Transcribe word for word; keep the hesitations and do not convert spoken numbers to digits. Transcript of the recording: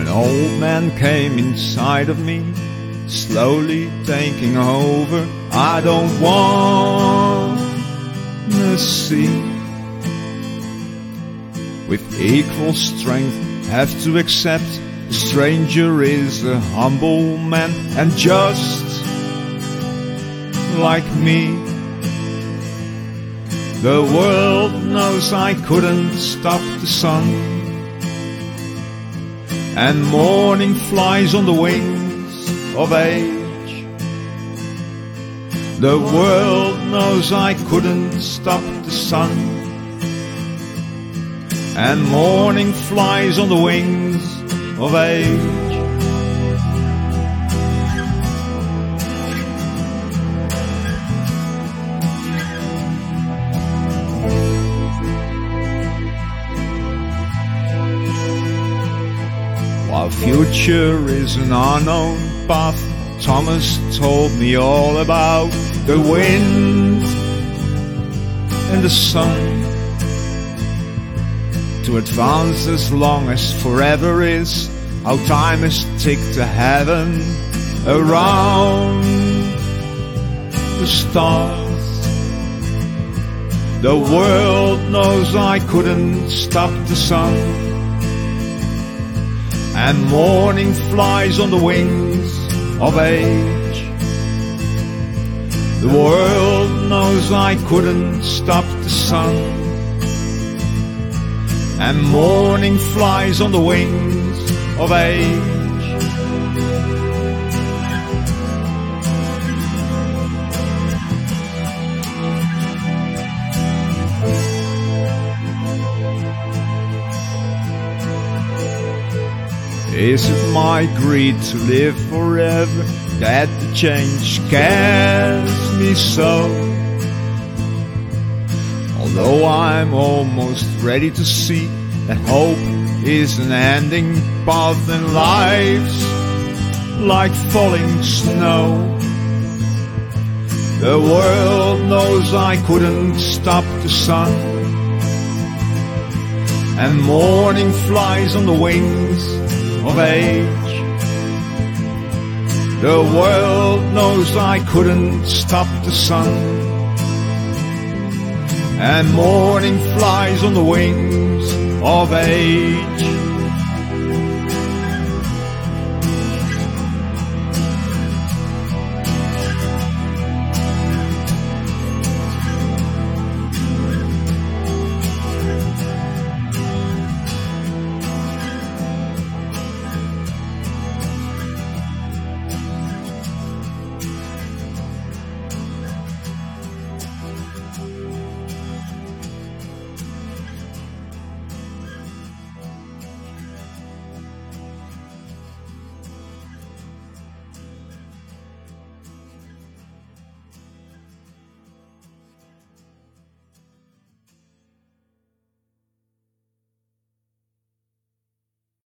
An old man came inside of me, slowly taking over. I don't want to see. With equal strength, have to accept the stranger is a humble man, and just like me, the world knows I couldn't stop the sun, and morning flies on the wings of age. The world knows I couldn't stop the sun, and morning flies on the wings of age. While future is an unknown path, Thomas told me all about the wind and the sun. To advance as long as forever is, how time is ticked to heaven around the stars. The world knows I couldn't stop the sun, and morning flies on the wings of age. The world knows I couldn't stop the sun, and morning flies on the wings of age. Is it my greed to live forever that the change scares me so? Although I'm almost ready to see that hope is an ending path and life's like falling snow. The world knows I couldn't stop the sun, and morning flies on the wings of age. The world knows I couldn't stop the sun, and morning flies on the wings of age.